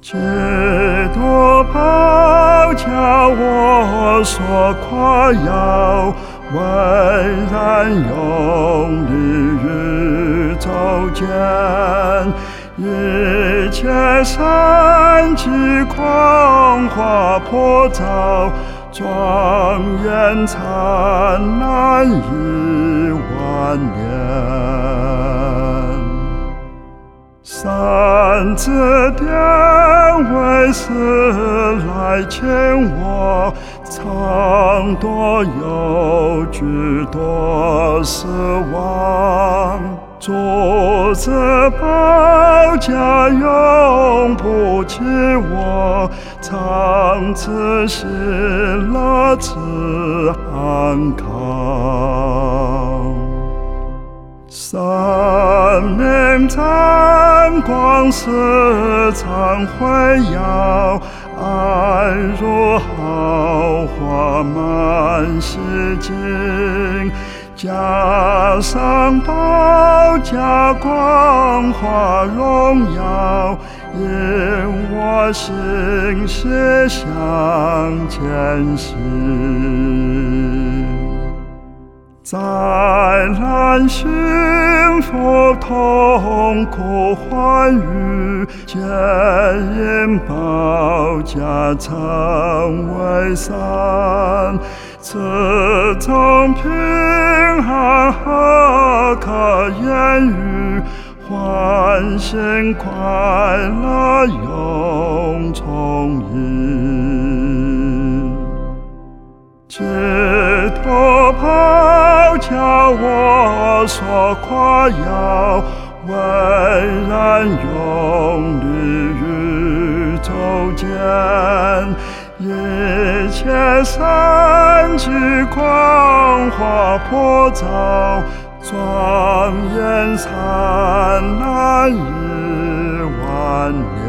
基督宝叫我所夸耀，巍然勇立宇宙间，一切山气狂花破造，庄严灿烂10000年。三字典为师来牵我，藏多有许多失望。主子宝甲永不弃我，常赐喜乐赐安康。生命zan光时常辉耀，爱如豪华满洗净，加上宝甲光华荣耀，引我心血向前行。灾难幸福痛苦欢愉，皆因宝甲成为伞，此种平安何可言喻，欢欣快乐永充盈。基督宝叫我所夸耀，巍然勇立宇宙间，一切山气狂花破造，庄严灿烂10000年。